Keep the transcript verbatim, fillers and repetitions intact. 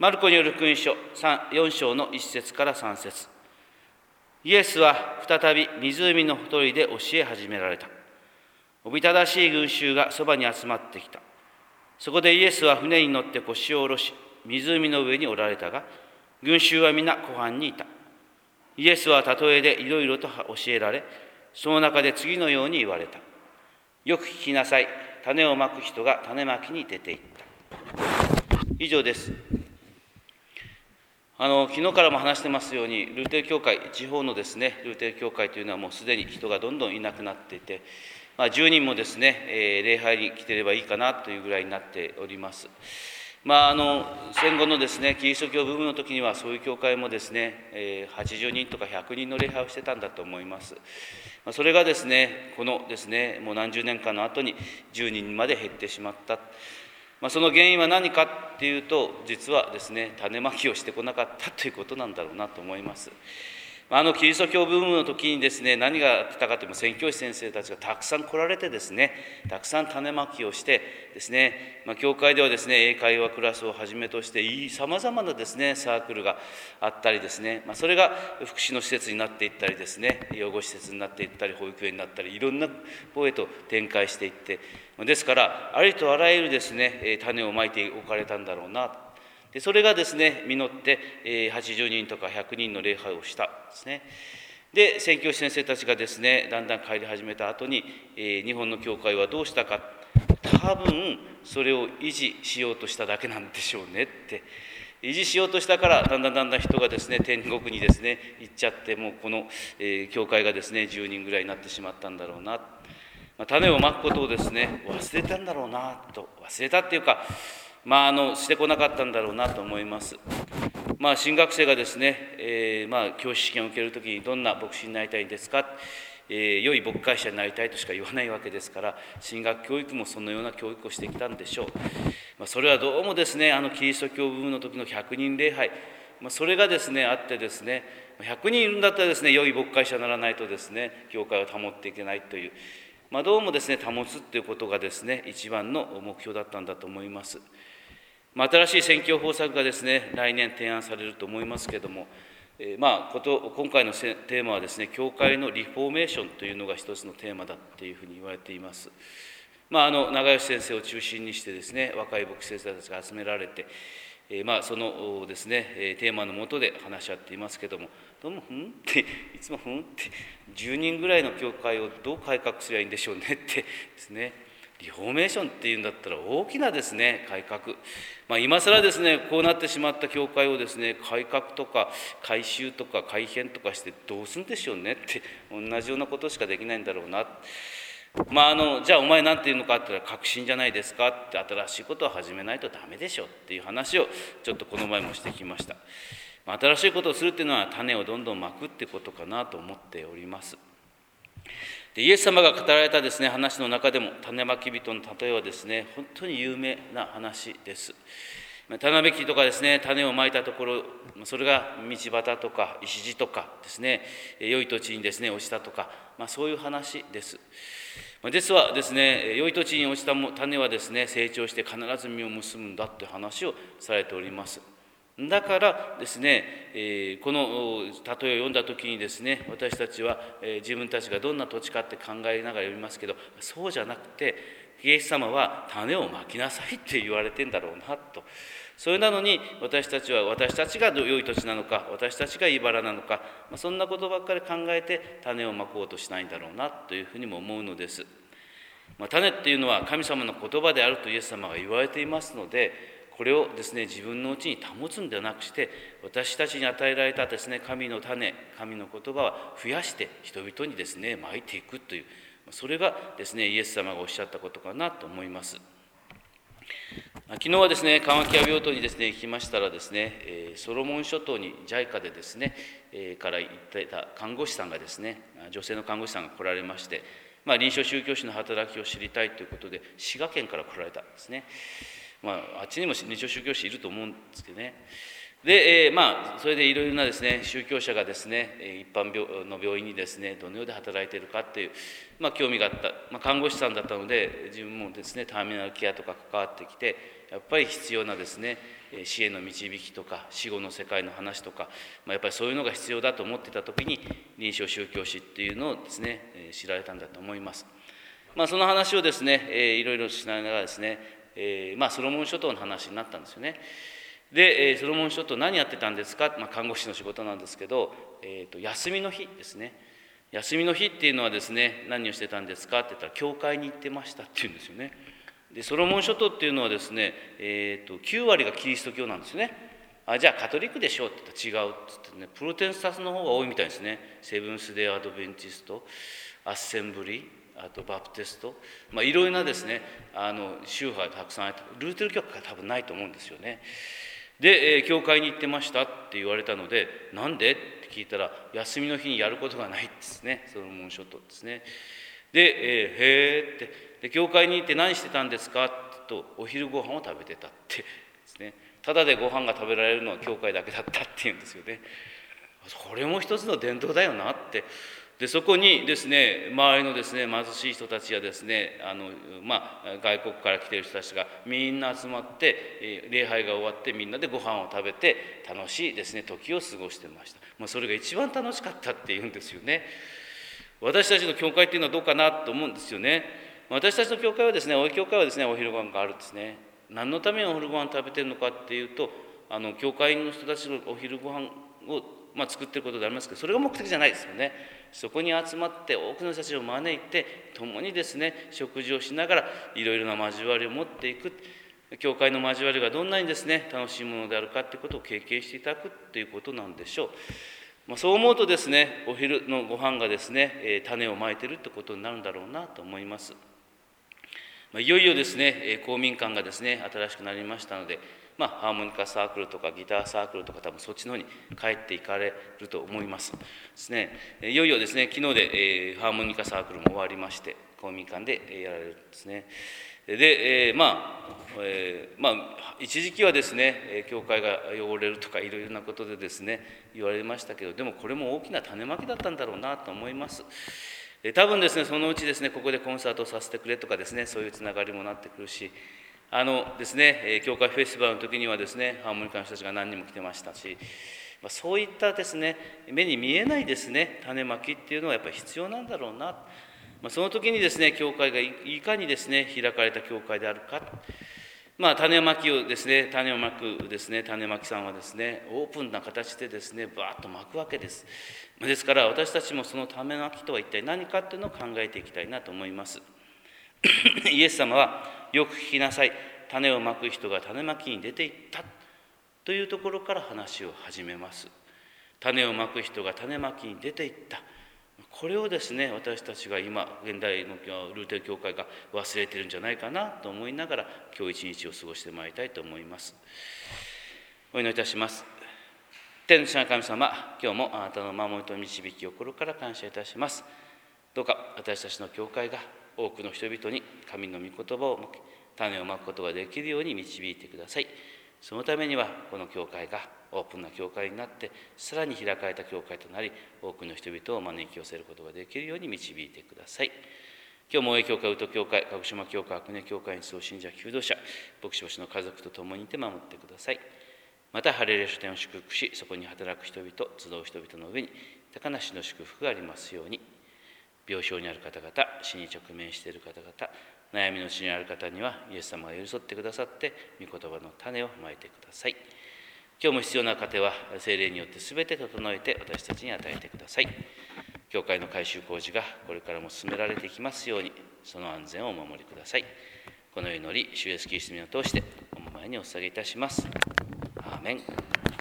マルコによる福音書よん章のいち節からさん節。イエスは再び湖のほとりで教え始められた。おびただしい群衆がそばに集まってきた。そこでイエスは船に乗って腰を下ろし、湖の上におられたが、群衆は皆湖畔にいた。イエスは例えでいろいろと教えられ、その中で次のように言われた。よく聞きなさい。種をまく人が種まきに出ていった。以上です。あの昨日からも話してますように、ルーテル教会、地方のですね、ルーテル教会というのはもうすでに人がどんどんいなくなっていて、まあ、じゅうにんもですね、えー、礼拝に来てればいいかなというぐらいになっております。まあ、あの戦後のですね、キリスト教ブームの時にはそういう教会もですね、えー、はちじゅうにんとかひゃくにんの礼拝をしてたんだと思います。まあ、それがですね、このですね、もう何十年間の後にじゅうにんまで減ってしまった。まあ、その原因は何かっていうと、実はですね、種まきをしてこなかったということなんだろうなと思います。あのキリスト教ブームの時にですね、何があったかというと、宣教師先生たちがたくさん来られてですね、たくさん種まきをしてですね、まあ、教会ではですね、英会話クラスをはじめとしていいさまざまなですね、サークルがあったりですね、まあ、それが福祉の施設になっていったりですね、養護施設になっていったり、保育園になったり、いろんな方へと展開していって、ですからありとあらゆるですね、種をまいておかれたんだろうな。でそれがですね、実って、えー、はちじゅうにんとかひゃくにんの礼拝をしたんですね。で、宣教師先生たちがですね、だんだん帰り始めた後に、えー、日本の教会はどうしたか、多分それを維持しようとしただけなんでしょうねって。維持しようとしたから、だんだんだんだん人がですね、天国にですね、行っちゃって、もうこの、えー、教会がですね、じゅうにんぐらいになってしまったんだろうな。まあ、種をまくことをですね、忘れたんだろうなと、忘れたっていうか、まあ、あのしてこなかったんだろうなと思います。まあ、新学生がですね、えーまあ、教師試験を受けるときにどんな牧師になりたいんですか、えー、良い牧会者になりたいとしか言わないわけですから、神学教育もそのような教育をしてきたんでしょう。まあ、それはどうもですね、あのキリスト教ブームの時のひゃくにん礼拝、まあ、それがですねあってですね、ひゃくにんいるんだったらですね、良い牧会者にならないとですね、教会を保っていけないという、まあ、どうもですね、保つということがですね、一番の目標だったんだと思います。まあ、新しい宣教方策がですね、来年提案されると思いますけれども、えー、まあこと今回のテーマはですね、教会のリフォーメーションというのが一つのテーマだっていうふうに言われています。まあ、あの長吉先生を中心にしてですね、若い牧師先生たちが集められて、えー、まあそのですね、テーマの下で話し合っていますけれども、どうもふんっていつもふんってじゅうにんぐらいの教会をどう改革すればいいんでしょうねってですね、リフォーメーションっていうんだったら大きなですね改革、まあ、今更ですねこうなってしまった教会をですね改革とか改修とか改変とかしてどうするんでしょうねって、同じようなことしかできないんだろうな。まあ、あのじゃあお前なんて言うのかって言ったら、革新じゃないですかって、新しいことを始めないとダメでしょっていう話をちょっとこの前もしてきました。まあ、新しいことをするっていうのは種をどんどんまくってことかなと思っております。でイエス様が語られたですね話の中でも、種まき人の例えはですね本当に有名な話です。種まき人がですね種をまいたところ、それが道端とか石地とかですね、良い土地にですね落ちたとか、まあ、そういう話です。実はですね、良い土地に落ちた種はですね成長して必ず実を結ぶんだという話をされております。だからですね、えー、この例えを読んだ時にですね、私たちは、えー、自分たちがどんな土地かって考えながら読みますけど、そうじゃなくて、イエス様は種をまきなさいって言われてんだろうなと。それなのに私たちは私たちが良い土地なのか、私たちが茨なのか、まあ、そんなことばっかり考えて種をまこうとしないんだろうなというふうにも思うのです。まあ、種っていうのは神様の言葉であるとイエス様が言われていますので、これをですね自分のうちに保つんではなくして、私たちに与えられたですね神の種、神の言葉は増やして人々にですねまいていくという、それがですねイエス様がおっしゃったことかなと思います。昨日はですね緩和ケア病棟にですね行きましたらですね、ソロモン諸島に ジャイカ でですねから行っていた看護師さんがですね、女性の看護師さんが来られまして、まあ、臨床宗教師の働きを知りたいということで滋賀県から来られたんですね。まあ、あっちにも臨床宗教師いると思うんですけどね。 で、えー、まあ、それでいろいろなですね、宗教者がですね、一般病の病院にですね、どのようで働いているかっていう、まあ、興味があった、まあ、看護師さんだったので、自分もですね、ターミナルケアとか関わってきて、やっぱり必要なですね、死への導きとか、死後の世界の話とか、まあ、やっぱりそういうのが必要だと思ってたときに、臨床宗教史っていうのをですね、知られたんだと思います。まあ、その話をですね、いろいろしながらですね、えー、まあ、ソロモン諸島の話になったんですよね。で、ソロモン諸島何やってたんですか、まあ、看護師の仕事なんですけど、えー、と休みの日ですね。休みの日っていうのはですね、何をしてたんですかって言ったら、教会に行ってましたっていうんですよね。で、ソロモン諸島っていうのはですね、えー、ときゅう割がキリスト教なんですよね。あ、じゃあカトリックでしょって言ったら違うって言ってね、プロテスタントの方が多いみたいですね。セブンス・デイ・アドベンチスト、アッセンブリ、あとバプテスト、まあ、いろいろなですね、あの宗派がたくさんあって、ルーテル教会が多分ないと思うんですよね。で、えー、教会に行ってましたって言われたので、なんでって聞いたら、休みの日にやることがないですね、ソロモン諸島ですね。で、えー、へーって、で、教会に行って何してたんですかって言うと、お昼ご飯を食べてたってですね。ただでご飯が食べられるのは教会だけだったっていうんですよね。これも一つの伝統だよなって。で、そこにですね、周りのですね、貧しい人たちやですね、あの、まあ、外国から来ている人たちがみんな集まって、礼拝が終わってみんなでご飯を食べて、楽しいですね、時を過ごしてました。まあ、それが一番楽しかったっていうんですよね。私たちの教会っていうのはどうかなと思うんですよね。私たちの教会はですね、お教会はですね、お昼ご飯があるんですね。何のためにお昼ご飯食べてるのかっていうと、あの、教会の人たちのお昼ご飯を、まあ、作ってることでありますけど、それが目的じゃないですよね。そこに集まって多くの人たちを招いて、共にですね、食事をしながらいろいろな交わりを持っていく。教会の交わりがどんなにですね、楽しいものであるかということを経験していただくということなんでしょう。まあ、そう思うとですね、お昼のご飯がですね、えー、種をまいているということになるんだろうなと思います。まあ、いよいよですね、公民館がですね、新しくなりましたので、まあ、ハーモニカサークルとかギターサークルとか多分そっちの方に帰っていかれると思いますですね。いよいよですね、昨日で、えー、ハーモニカサークルも終わりまして、公民館でやられるんですね。で、えー、まあ、えー、まあ、一時期はですね、教会が汚れるとかいろいろなことでですね、言われましたけど、でもこれも大きな種まきだったんだろうなと思います。多分ですね、そのうちですね、ここでコンサートをさせてくれとかですね、そういうつながりもなってくるし、あのですね、教会フェスティバルの時にはですね、ハーモニカの人たちが何人も来てましたし、まあ、そういったですね、目に見えないですね、種まきっていうのはやっぱり必要なんだろうな。まあ、その時にですね、教会がいかにですね、開かれた教会であるか。まあ、種まきをですね、種をまくですね、種まきさんはですね、オープンな形でですね、バーッとまくわけです。ですから、私たちもその種まきとは一体何かというのを考えていきたいなと思います。イエス様は、よく聞きなさい。種をまく人が種まきに出ていったというところから話を始めます。種をまく人が種まきに出ていった。これをですね、私たちが今、現代のルーテル教会が忘れているんじゃないかなと思いながら、今日一日を過ごしてまいりたいと思います。お祈りいたします。天の父なる神様、今日もあなたの守りと導きを心から感謝いたします。どうか私たちの教会が多くの人々に神の御言葉を向け、種をまくことができるように導いてください。そのためには、この教会がオープンな教会になって、さらに開かれた教会となり、多くの人々を招き寄せることができるように導いてください。今日も大江教会、宇都教会、鹿児島教会、阿久根教会にそう信者、求道者、牧師牧師の家族と共にいて守ってください。また、ハレルヤ書店を祝福し、そこに働く人々、集う人々の上に、高梨の祝福がありますように。病床にある方々、死に直面している方々、悩みの地にある方には、イエス様が寄り添ってくださって、御言葉の種をまいてください。今日も必要な糧は、聖霊によってすべて整えて私たちに与えてください。教会の改修工事がこれからも進められていきますように、その安全をお守りください。この祈り、主イエスキリストにを通して、お前にお捧げいたします。アーメン。